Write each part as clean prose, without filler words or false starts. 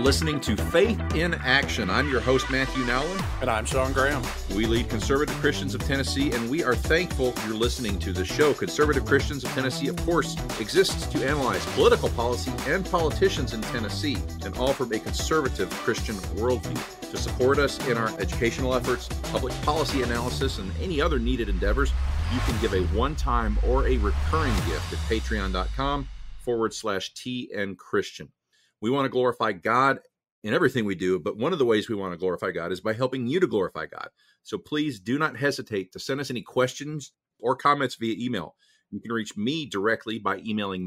listening to Faith in Action. I'm your host, Matthew Nowlin. And I'm Sean Graham. We lead Conservative Christians of Tennessee, and we are thankful you're listening to the show. Conservative Christians of Tennessee, of course, exists to analyze political policy and politicians in Tennessee, and all from a conservative Christian worldview. To support us in our educational efforts, public policy analysis, and any other needed endeavors, you can give a one-time or a recurring gift at patreon.com/TN Christian. We want to glorify God in everything we do, but one of the ways we want to glorify God is by helping you to glorify God. So please do not hesitate to send us any questions or comments via email. You can reach me directly by emailing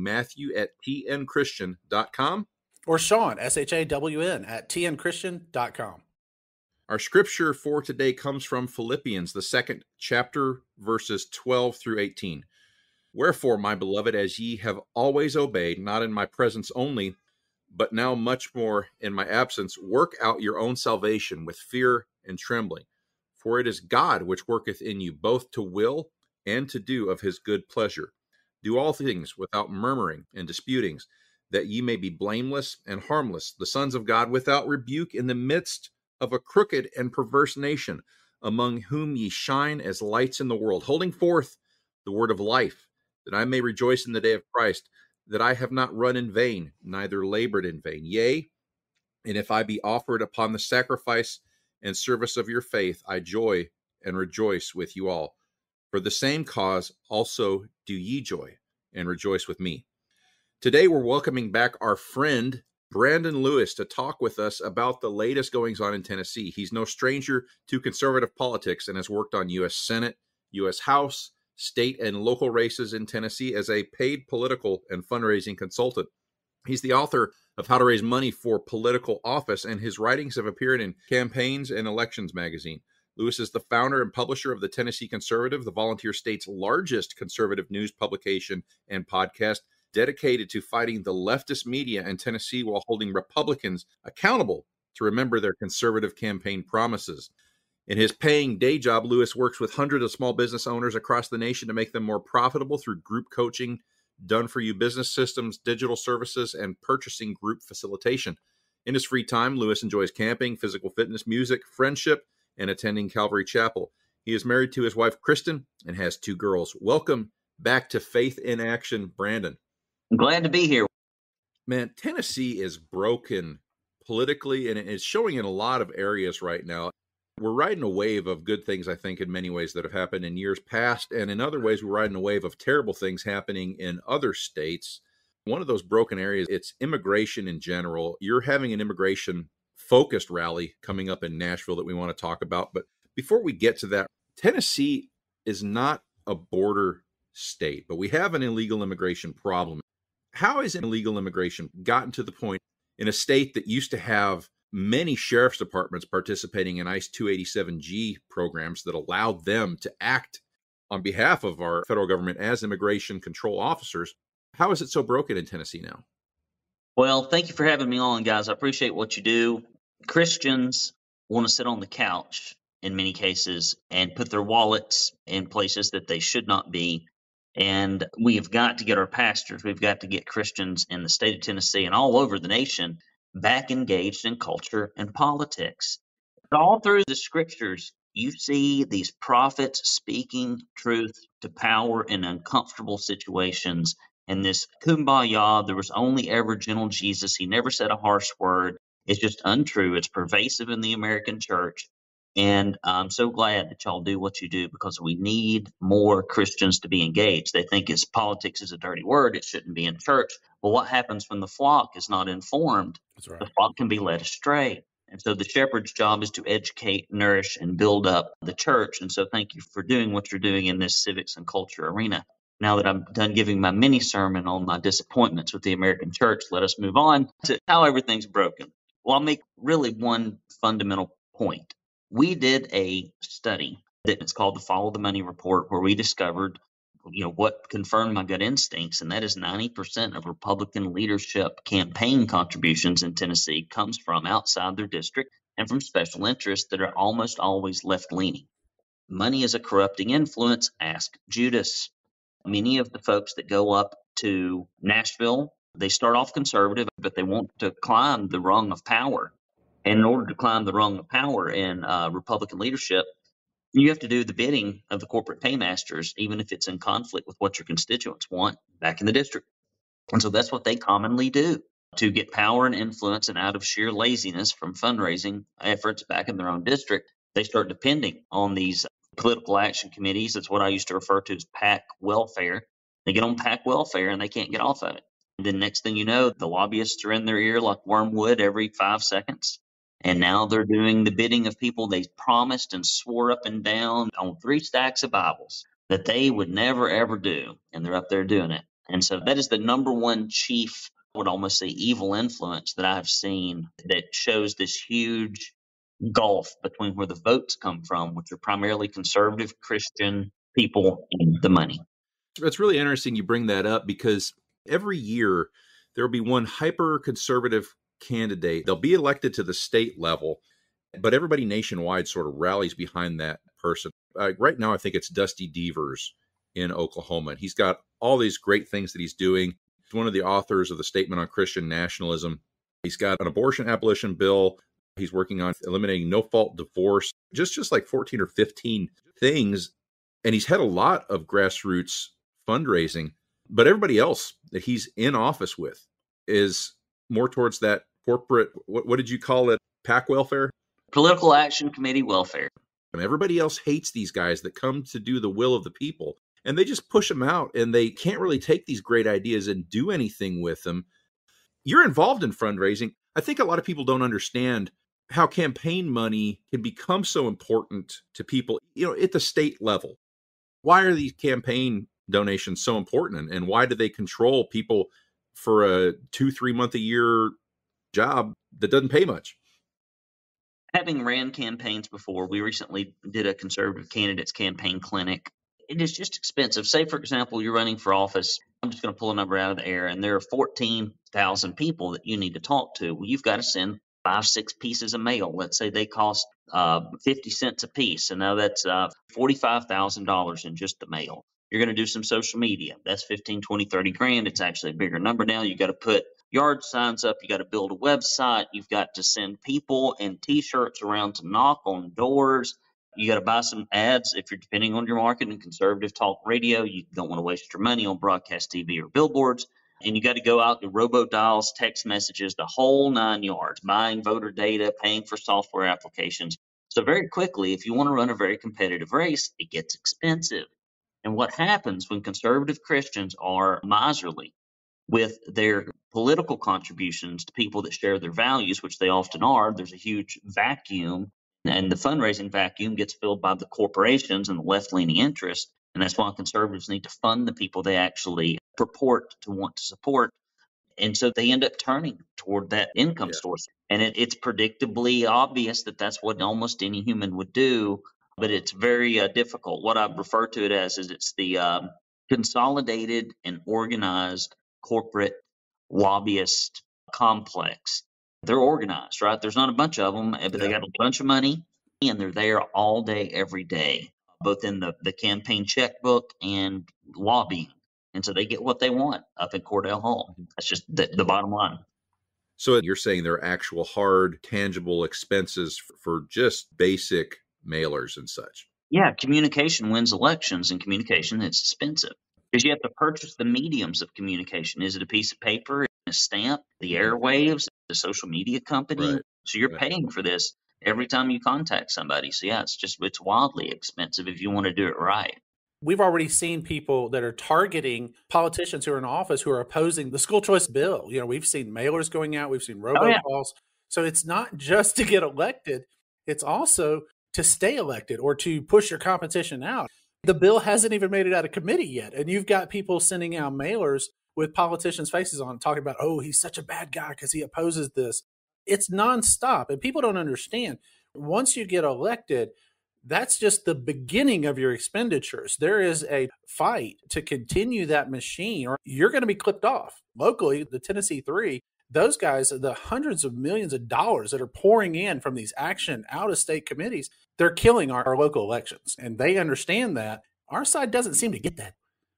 matthew@tnchristian.com. Or Sean, SHAWN, @tnchristian.com. Our scripture for today comes from Philippians, the 2nd chapter, verses 12 through 18. Wherefore, my beloved, as ye have always obeyed, not in my presence only, but now much more in my absence, work out your own salvation with fear and trembling. For it is God which worketh in you both to will and to do of his good pleasure. Do all things without murmuring and disputings, that ye may be blameless and harmless, the sons of God without rebuke in the midst of a crooked and perverse nation, among whom ye shine as lights in the world, holding forth the word of life, that I may rejoice in the day of Christ, that I have not run in vain, neither labored in vain. Yea, and if I be offered upon the sacrifice and service of your faith, I joy and rejoice with you all. For the same cause also do ye joy and rejoice with me. Today we're welcoming back our friend Brandon Lewis to talk with us about the latest goings on in Tennessee. He's no stranger to conservative politics and has worked on U.S. Senate, U.S. House, state and local races in Tennessee as a paid political and fundraising consultant. He's the author of How to Raise Money for Political Office, and his writings have appeared in Campaigns and Elections magazine. Lewis is the founder and publisher of the Tennessee Conservative, the Volunteer State's largest conservative news publication and podcast, dedicated to fighting the leftist media in Tennessee while holding Republicans accountable to remember their conservative campaign promises. In his paying day job, Lewis works with hundreds of small business owners across the nation to make them more profitable through group coaching, done-for-you business systems, digital services, and purchasing group facilitation. In his free time, Lewis enjoys camping, physical fitness, music, friendship, and attending Calvary Chapel. He is married to his wife, Kristen, and has 2 girls. Welcome back to Faith in Action, Brandon. I'm glad to be here. Man, Tennessee is broken politically, and it's showing in a lot of areas right now. We're riding a wave of good things, I think, in many ways that have happened in years past. And in other ways, we're riding a wave of terrible things happening in other states. One of those broken areas, it's immigration in general. You're having an immigration-focused rally coming up in Nashville that we want to talk about. But before we get to that, Tennessee is not a border state, but we have an illegal immigration problem. How has illegal immigration gotten to the point in a state that used to have many sheriff's departments participating in ICE 287G programs that allowed them to act on behalf of our federal government as immigration control officers? How is it so broken in Tennessee now? Well, thank you for having me on, guys. I appreciate what you do. Christians want to sit on the couch in many cases and put their wallets in places that they should not be. And we have got to get our pastors, we've got to get Christians in the state of Tennessee and all over the nation back engaged in culture and politics. All through the scriptures, you see these prophets speaking truth to power in uncomfortable situations. And this kumbaya, there was only ever gentle Jesus. He never said a harsh word. It's just untrue. It's pervasive in the American church. And I'm so glad that y'all do what you do, because we need more Christians to be engaged. They think politics is a dirty word. It shouldn't be in church. Well, what happens when the flock is not informed? That's right. The flock can be led astray. And so the shepherd's job is to educate, nourish, and build up the church. And so thank you for doing what you're doing in this civics and culture arena. Now that I'm done giving my mini sermon on my disappointments with the American church, let us move on to how everything's broken. Well, I'll make really one fundamental point. We did a study that is called the Follow the Money Report, where we discovered, what confirmed my gut instincts, and that is 90% of Republican leadership campaign contributions in Tennessee comes from outside their district and from special interests that are almost always left-leaning. Money is a corrupting influence. Ask Judas. Many of the folks that go up to Nashville They start off conservative, but they want to climb the rung of power. And in order to climb the rung of power in Republican leadership, you have to do the bidding of the corporate paymasters, even if it's in conflict with what your constituents want back in the district. And so that's what they commonly do to get power and influence, and out of sheer laziness from fundraising efforts back in their own district, they start depending on these political action committees. That's what I used to refer to as PAC welfare. They get on PAC welfare and they can't get off of it. And then next thing you know, the lobbyists are in their ear like wormwood every 5 seconds. And now they're doing the bidding of people they promised and swore up and down on 3 stacks of Bibles that they would never, ever do. And they're up there doing it. And so that is the number one chief, I would almost say, evil influence that I've seen that shows this huge gulf between where the votes come from, which are primarily conservative Christian people, and the money. It's really interesting you bring that up, because every year there will be one hyper-conservative candidate. They'll be elected to the state level, but everybody nationwide sort of rallies behind that person. Right now, I think it's Dusty Devers in Oklahoma. And he's got all these great things that he's doing. He's one of the authors of the Statement on Christian Nationalism. He's got an abortion abolition bill. He's working on eliminating no-fault divorce, just like 14 or 15 things. And he's had a lot of grassroots fundraising, but everybody else that he's in office with is more towards that corporate, what did you call it? PAC welfare? Political Action Committee welfare. And everybody else hates these guys that come to do the will of the people. And they just push them out, and they can't really take these great ideas and do anything with them. You're involved in fundraising. I think a lot of people don't understand how campaign money can become so important to people, at the state level. Why are these campaign donations so important, and why do they control people for a 2-3 month a year job that doesn't pay much? Having ran campaigns before, we recently did a conservative candidates campaign clinic. It is just expensive. Say, for example, you're running for office. I'm just going to pull a number out of the air, and there are 14,000 people that you need to talk to. Well, you've got to send 5-6 pieces of mail. Let's say they cost 50 cents a piece, and now that's $45,000 in just the mail. You're going to do some social media. That's 15, 20, 30 grand. It's actually a bigger number now. You got to put yard signs up. You got to build a website. You've got to send people and T-shirts around to knock on doors. You got to buy some ads if you're depending on your market in conservative talk radio. You don't want to waste your money on broadcast TV or billboards. And you got to go out to robodials, text messages, the whole 9 yards, buying voter data, paying for software applications. So very quickly, if you want to run a very competitive race, it gets expensive. And what happens when conservative Christians are miserly with their political contributions to people that share their values, which they often are, there's a huge vacuum. And the fundraising vacuum gets filled by the corporations and the left-leaning interests. And that's why conservatives need to fund the people they actually purport to want to support. And so they end up turning toward that income source. And it's predictably obvious that that's what almost any human would do, but it's very difficult. What I refer to it as is it's the consolidated and organized corporate lobbyist complex. They're organized, right? There's not a bunch of them, but they got a bunch of money, and they're there all day, every day, both in the campaign checkbook and lobbying. And so they get what they want up in Cordell Hall. That's just the bottom line. So you're saying there are actual hard, tangible expenses for just basic mailers and such. Yeah, communication wins elections, and communication is expensive because you have to purchase the mediums of communication. Is it a piece of paper, a stamp, the airwaves, the social media company? Right. So you're paying for this every time you contact somebody. So yeah, it's wildly expensive if you want to do it right. We've already seen people that are targeting politicians who are in office who are opposing the school choice bill. We've seen mailers going out. We've seen robocalls. So it's not just to get elected. It's also to stay elected or to push your competition out. The bill hasn't even made it out of committee yet. And you've got people sending out mailers with politicians' faces on talking about, oh, he's such a bad guy because he opposes this. It's nonstop. And people don't understand. Once you get elected, that's just the beginning of your expenditures. There is a fight to continue that machine, or you're going to be clipped off. Locally, the Tennessee Three, those guys, the hundreds of millions of dollars that are pouring in from these action out-of-state committees, they're killing our local elections. And they understand that. Our side doesn't seem to get that.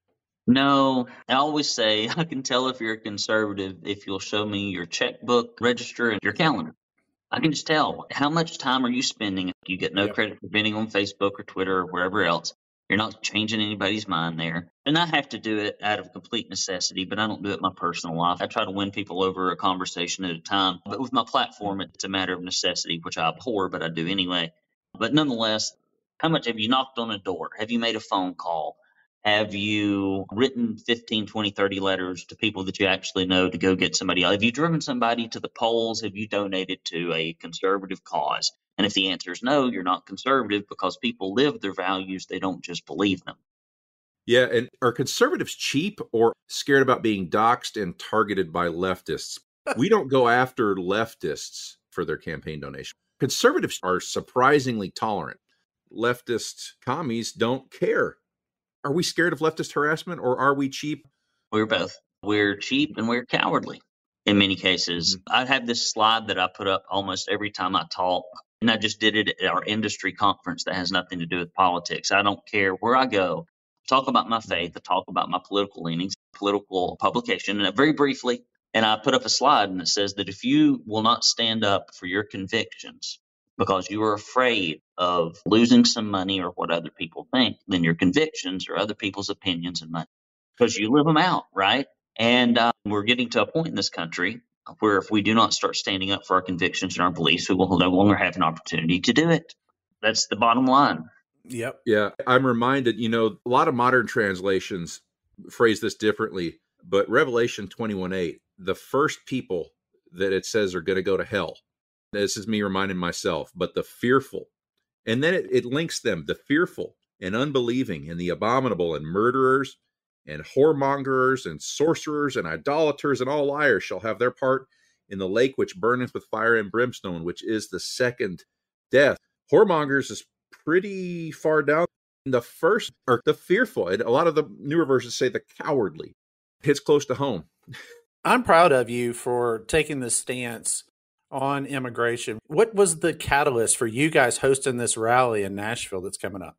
No, I always say I can tell if you're a conservative if you'll show me your checkbook, register, and your calendar. I can just tell. How much time are you spending? You get no Yep. credit for being on Facebook or Twitter or wherever else. You're not changing anybody's mind there. And I have to do it out of complete necessity, but I don't do it in my personal life. I try to win people over a conversation at a time. But with my platform, it's a matter of necessity, which I abhor, but I do anyway. But nonetheless, how much have you knocked on a door? Have you made a phone call? Have you written 15, 20, 30 letters to people that you actually know to go get somebody else? Have you driven somebody to the polls? Have you donated to a conservative cause? And if the answer is no, you're not conservative, because people live their values. They don't just believe them. Yeah. And are conservatives cheap or scared about being doxxed and targeted by leftists? We don't go after leftists for their campaign donation. Conservatives are surprisingly tolerant. Leftist commies don't care. Are we scared of leftist harassment, or are we cheap? We're both. We're cheap and we're cowardly in many cases. I have this slide that I put up almost every time I talk, and I just did it at our industry conference that has nothing to do with politics. I don't care where I go. I talk about my faith. I talk about my political leanings, political publication, and very briefly. And I put up a slide, and it says that if you will not stand up for your convictions because you are afraid of losing some money or what other people think, then your convictions are other people's opinions and money, because you live them out, right? And we're getting to a point in this country where if we do not start standing up for our convictions and our beliefs, we will no longer have an opportunity to do it. That's the bottom line. Yep. Yeah. I'm reminded, a lot of modern translations phrase this differently, but Revelation 21:8, the first people that it says are going to go to hell. This is me reminding myself, but the fearful. And then it links them, the fearful and unbelieving and the abominable and murderers and whoremongers and sorcerers and idolaters and all liars shall have their part in the lake which burneth with fire and brimstone, which is the second death. Whoremongers is pretty far down. The first are the fearful. And a lot of the newer versions say the cowardly. Hits close to home. I'm proud of you for taking this stance on immigration. What was the catalyst for you guys hosting this rally in Nashville that's coming up?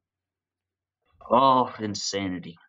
Oh, insanity.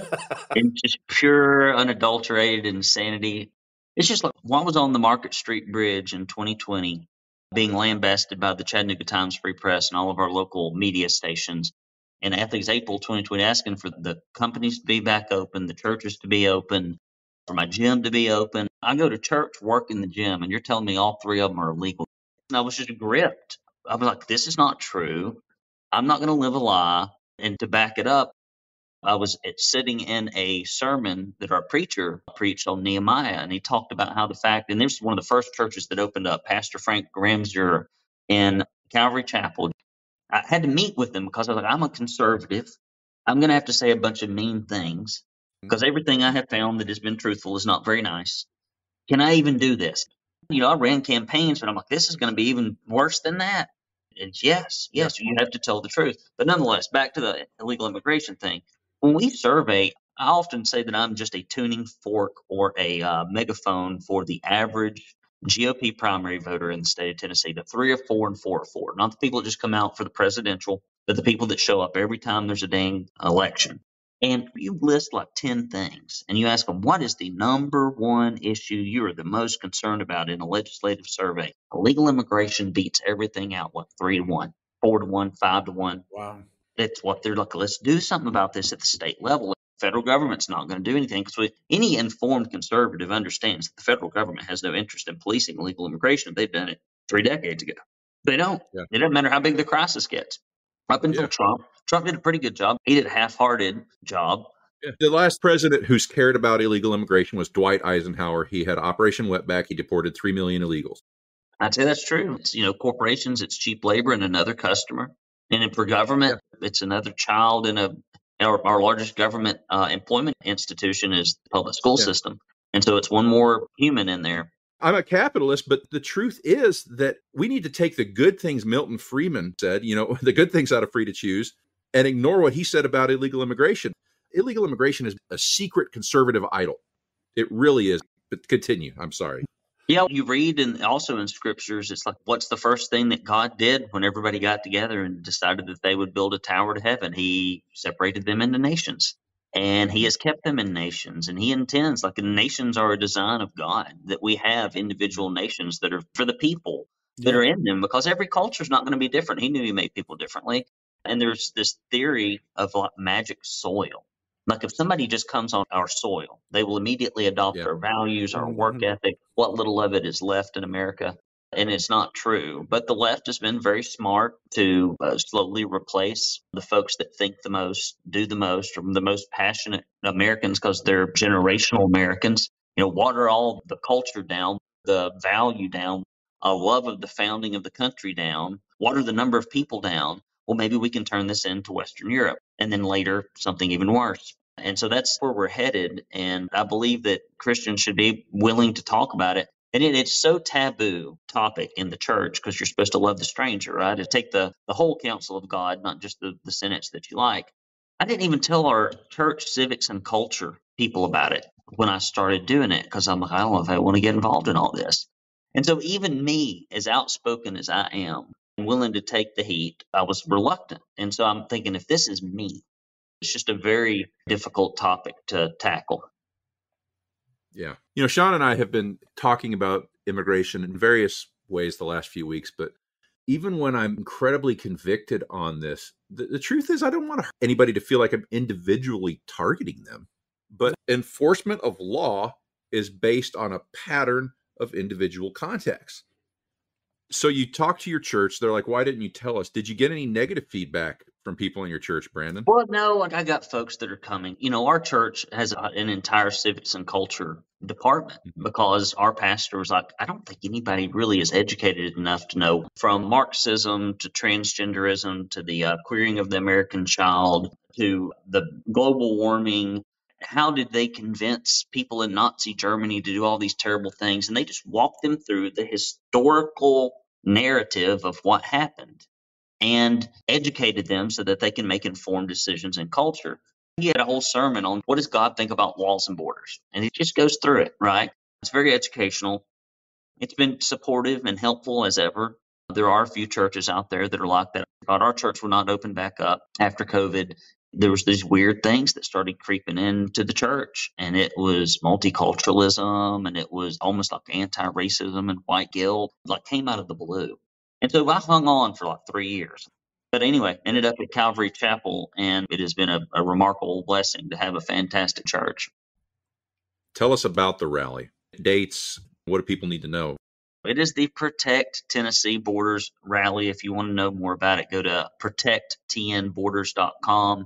And just pure, unadulterated insanity. It's just like one was on the Market Street Bridge in 2020, being lambasted by the Chattanooga Times Free Press and all of our local media stations. And I think it's April 2020, asking for the companies to be back open, the churches to be open, for my gym to be open. I go to church, work in the gym, and you're telling me all three of them are illegal. And I was just gripped. I was like, this is not true. I'm not going to live a lie. And to back it up, I was sitting in a sermon that our preacher preached on Nehemiah, and he talked about how the fact, and this is one of the first churches that opened up, Pastor Frank Gramser in Calvary Chapel. I had to meet with him because I was like, I'm a conservative. I'm going to have to say a bunch of mean things because everything I have found that has been truthful is not very nice. Can I even do this? I ran campaigns, but I'm like, this is going to be even worse than that. And yes, you have to tell the truth. But nonetheless, back to the illegal immigration thing. When we survey, I often say that I'm just a tuning fork or a megaphone for the average GOP primary voter in the state of Tennessee, the 3 or 4 and 4 or 4, not the people that just come out for the presidential, but the people that show up every time there's a dang election. And you list like 10 things, and you ask them, what is the number one issue you are the most concerned about in a legislative survey? Illegal immigration beats everything out, 3-1, 4-1, 5-1. Wow. That's what they're like. Let's do something about this at the state level. The federal government's not going to do anything, because any informed conservative understands that the federal government has no interest in policing illegal immigration. They've done it 3 decades ago. They don't. Yeah. It doesn't matter how big the crisis gets. Up until Trump did a pretty good job. He did a half-hearted job. Yeah. The last president who's cared about illegal immigration was Dwight Eisenhower. He had Operation Wetback. He deported 3 million illegals. I'd say that's true. It's, corporations, it's cheap labor and another customer. And for government, it's another child in our largest government employment institution is the public school system. And so it's one more human in there. I'm a capitalist, but the truth is that we need to take the good things Milton Friedman said, the good things out of Free to Choose, and ignore what he said about illegal immigration. Illegal immigration is a secret conservative idol. It really is. But continue. I'm sorry. Yeah, you read, and also in scriptures, it's like, what's the first thing that God did when everybody got together and decided that they would build a tower to heaven? He separated them into nations. And he has kept them in nations, and he intends, like, the nations are a design of God, that we have individual nations that are for the people that are in them, because every culture is not going to be different. He knew he made people differently. And there's this theory of like magic soil. Like if somebody just comes on our soil, they will immediately adopt our values, our work ethic, what little of it is left in America. And it's not true. But the left has been very smart to slowly replace the folks that think the most, do the most, or the most passionate Americans, because they're generational Americans. Water all the culture down, the value down, a love of the founding of the country down, water the number of people down. Well, maybe we can turn this into Western Europe, and then later something even worse. And so that's where we're headed. And I believe that Christians should be willing to talk about it. And it's so taboo topic in the church, because you're supposed to love the stranger, right? To take the whole counsel of God, not just the sentence that you like. I didn't even tell our church civics and culture people about it when I started doing it, because I'm like, I don't know if I want to get involved in all this. And so even me, as outspoken as I am, willing to take the heat, I was reluctant. And so I'm thinking, if this is me, it's just a very difficult topic to tackle. Yeah. Sean and I have been talking about immigration in various ways the last few weeks, but even when I'm incredibly convicted on this, the truth is I don't want anybody to feel like I'm individually targeting them. But enforcement of law is based on a pattern of individual contexts. So you talk to your church, they're like, why didn't you tell us? Did you get any negative feedback from people in your church, Brandon? Well, no, I got folks that are coming. Our church has an entire civics and culture department, because our pastor was like, I don't think anybody really is educated enough to know, from Marxism to transgenderism to the queering of the American child to the global warming. How did they convince people in Nazi Germany to do all these terrible things? And they just walked them through the historical narrative of what happened and educated them so that they can make informed decisions in culture. He had a whole sermon on what does God think about walls and borders, and he just goes through it, right? It's very educational. It's been supportive and helpful as ever. There are a few churches out there that are like that. But our church will not open back up after COVID. There was these weird things that started creeping into the church, and it was multiculturalism, and it was almost like anti-racism and white guilt, like came out of the blue. And so I hung on for like 3 years. But anyway, ended up at Calvary Chapel, and it has been a remarkable blessing to have a fantastic church. Tell us about the rally. Dates, what do people need to know? It is the Protect Tennessee Borders Rally. If you want to know more about it, go to protecttnborders.com,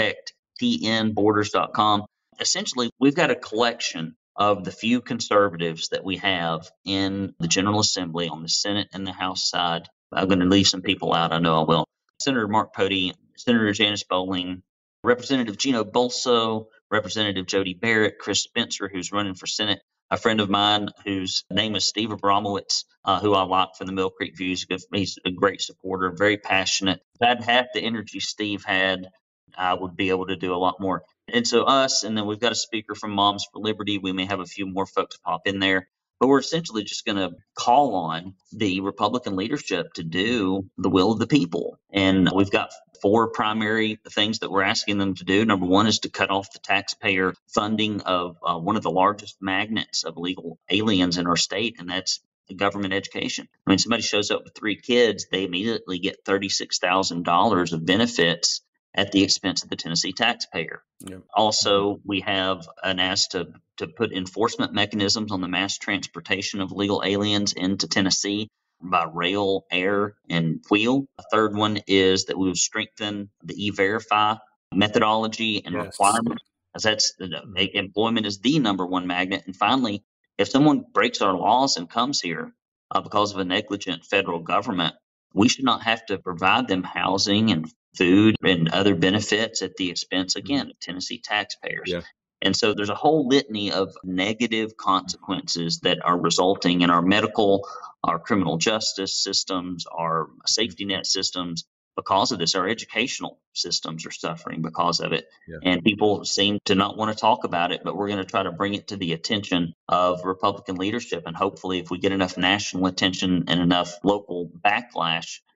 protecttnborders.com. Essentially, we've got a collection of the few conservatives that we have in the General Assembly on the Senate and the House side. I'm going to leave some people out. I know I will. Senator Mark Pody, Senator Janice Bowling, Representative Gino Bolso, Representative Jody Barrett, Chris Spencer, who's running for Senate, a friend of mine whose name is Steve Abramowitz, who I like from the Mill Creek Views. He's a great supporter, very passionate. If I'd had the energy Steve had, I would be able to do a lot more. And so us, and then we've got a speaker from Moms for Liberty. We may have a few more folks pop in there. But we're essentially just going to call on the Republican leadership to do the will of the people. And we've got 4 primary things that we're asking them to do. Number 1 is to cut off the taxpayer funding of one of the largest magnets of illegal aliens in our state, and that's the government education. I mean, somebody shows up with 3 kids, they immediately get $36,000 of benefits at the expense of the Tennessee taxpayer. Yep. Also, we have an ask to put enforcement mechanisms on the mass transportation of legal aliens into Tennessee by rail, air, and wheel. A third one is that we would strengthen the E-Verify methodology and requirements, as that's employment is the number 1 magnet. And finally, if someone breaks our laws and comes here because of a negligent federal government, we should not have to provide them housing and food and other benefits at the expense, again, of Tennessee taxpayers. Yeah. And so there's a whole litany of negative consequences that are resulting in our medical, our criminal justice systems, our safety net systems because of this. Our educational systems are suffering because of it. Yeah. And people seem to not want to talk about it, but we're going to try to bring it to the attention of Republican leadership. And hopefully, if we get enough national attention and enough local backlash,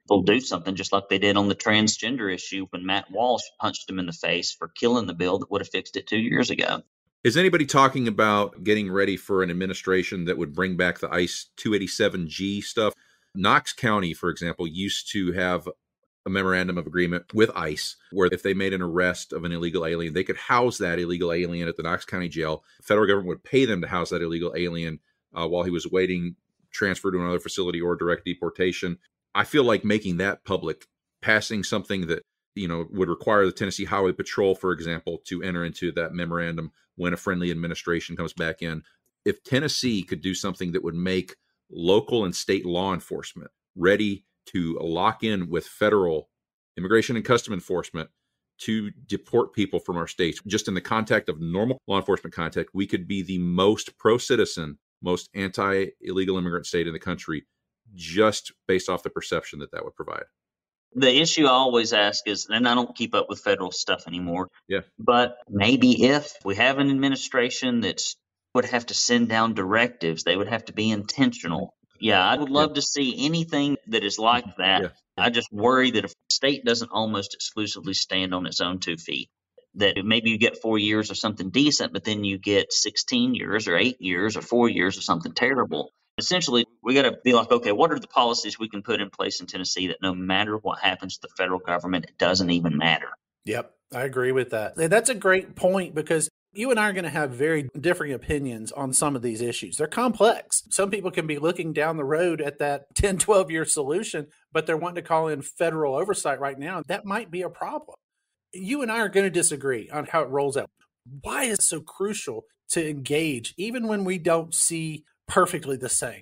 they'll do something just like they did on the transgender issue when Matt Walsh punched him in the face for killing the bill that would have fixed it 2 years ago. Is anybody talking about getting ready for an administration that would bring back the ICE 287G stuff? Knox County, for example, used to have a memorandum of agreement with ICE where if they made an arrest of an illegal alien, they could house that illegal alien at the Knox County jail. The federal government would pay them to house that illegal alien while he was awaiting transfer to another facility or direct deportation. I feel like making that public, passing something that would require the Tennessee Highway Patrol, for example, to enter into that memorandum when a friendly administration comes back in. If Tennessee could do something that would make local and state law enforcement ready to lock in with federal immigration and custom enforcement to deport people from our states, just in the context of normal law enforcement contact, we could be the most pro-citizen, most anti-illegal immigrant state in the country, just based off the perception that would provide. The issue I always ask is, and I don't keep up with federal stuff anymore, yeah, but maybe if we have an administration that would have to send down directives, they would have to be intentional. Yeah, I would love to see anything that is like that. Yeah. I just worry that if the state doesn't almost exclusively stand on its own 2 feet, that maybe you get 4 years or something decent, but then you get 16 years or 8 years or 4 years or something terrible. Essentially, we got to be like, okay, what are the policies we can put in place in Tennessee that no matter what happens to the federal government, it doesn't even matter? Yep, I agree with that. That's a great point because you and I are going to have very differing opinions on some of these issues. They're complex. Some people can be looking down the road at that 10, 12-year solution, but they're wanting to call in federal oversight right now. That might be a problem. You and I are going to disagree on how it rolls out. Why is it so crucial to engage, even when we don't see perfectly the same?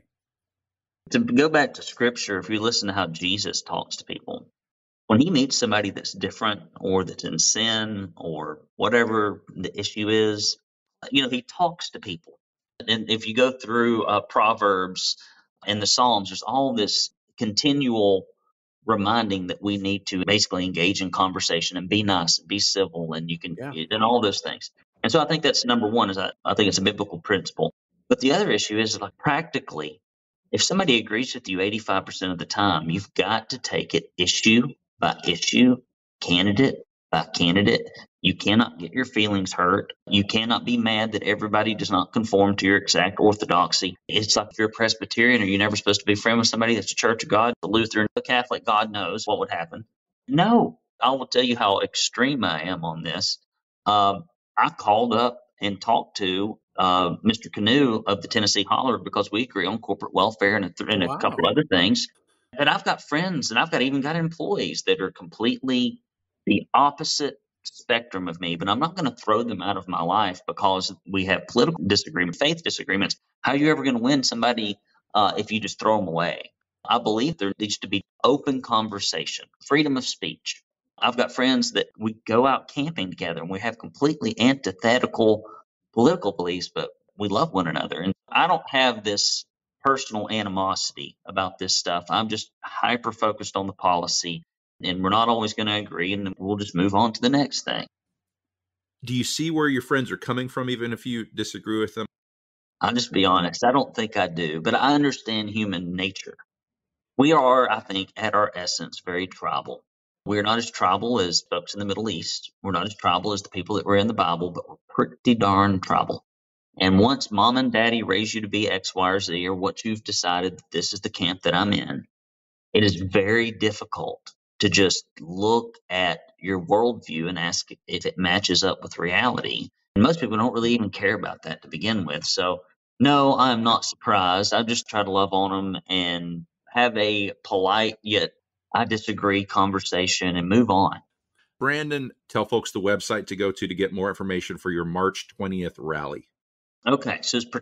To go back to Scripture, if you listen to how Jesus talks to people, when he meets somebody that's different or that's in sin or whatever the issue is, he talks to people. And if you go through Proverbs and the Psalms, there's all this continual reminding that we need to basically engage in conversation and be nice and be civil, and and all those things. And so I think that's number one, is I think it's a biblical principle. But the other issue is, like, practically, if somebody agrees with you 85% of the time, you've got to take it issue by issue, candidate by candidate. You cannot get your feelings hurt. You cannot be mad that everybody does not conform to your exact orthodoxy. It's like if you're a Presbyterian, are you never supposed to be friends with somebody that's a Church of God, a Lutheran, a Catholic? God knows what would happen. No, I will tell you how extreme I am on this. I called up and talked to Mr. Canoe of the Tennessee Holler because we agree on corporate welfare and a couple other things. And I've got friends and I've even got employees that are completely the opposite spectrum of me, but I'm not going to throw them out of my life because we have political disagreements, faith disagreements. How are you ever going to win somebody if you just throw them away? I believe there needs to be open conversation, freedom of speech. I've got friends that we go out camping together and we have completely antithetical political beliefs, but we love one another. And I don't have this personal animosity about this stuff. I'm just hyper focused on the policy, and we're not always going to agree, and we'll just move on to the next thing. Do you see where your friends are coming from, even if you disagree with them? I'll just be honest. I don't think I do, but I understand human nature. We are, I think, at our essence, very tribal. We're not as tribal as folks in the Middle East. We're not as tribal as the people that were in the Bible, but we're pretty darn tribal. And once mom and daddy raise you to be X, Y, or Z, or what you've decided that this is the camp that I'm in, it is very difficult to just look at your worldview and ask if it matches up with reality. And most people don't really even care about that to begin with. So, no, I'm not surprised. I just try to love on them and have a polite yet I disagree conversation and move on. Brandon, tell folks the website to go to get more information for your March 20th rally. Okay, so it's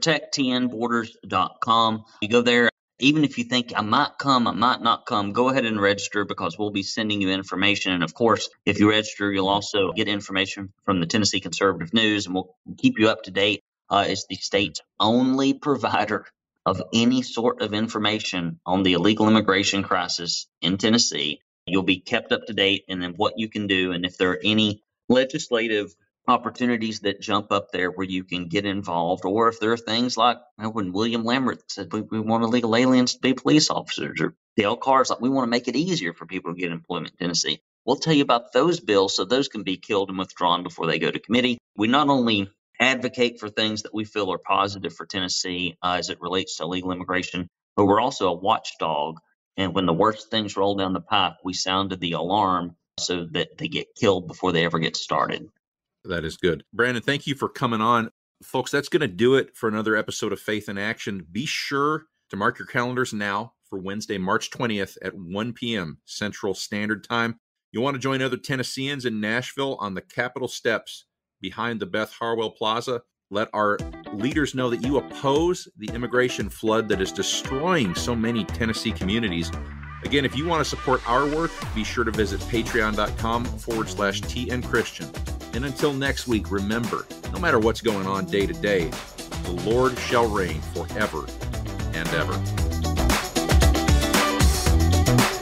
protecttnborders.com. You go there. Even if you think I might come, I might not come, go ahead and register because we'll be sending you information. And of course, if you register, you'll also get information from the Tennessee Conservative News, and we'll keep you up to date. It's the state's only provider of any sort of information on the illegal immigration crisis in Tennessee. You'll be kept up to date and then what you can do. And if there are any legislative opportunities that jump up there where you can get involved, or if there are things like when William Lambert said we want illegal aliens to be police officers, or Dale Carr's like, we want to make it easier for people to get employment in Tennessee. We'll tell you about those bills so those can be killed and withdrawn before they go to committee. We not only advocate for things that we feel are positive for Tennessee as it relates to illegal immigration, but we're also a watchdog. And when the worst things roll down the pipe, we sounded the alarm so that they get killed before they ever get started. That is good. Brandon, thank you for coming on. Folks, that's going to do it for another episode of Faith in Action. Be sure to mark your calendars now for Wednesday, March 20th at 1 p.m. Central Standard Time. You'll want to join other Tennesseans in Nashville on the Capitol steps behind the Beth Harwell Plaza. Let our leaders know that you oppose the immigration flood that is destroying so many Tennessee communities. Again, if you want to support our work, be sure to visit patreon.com/TN Christian. And until next week, remember, no matter what's going on day to day, the Lord shall reign forever and ever.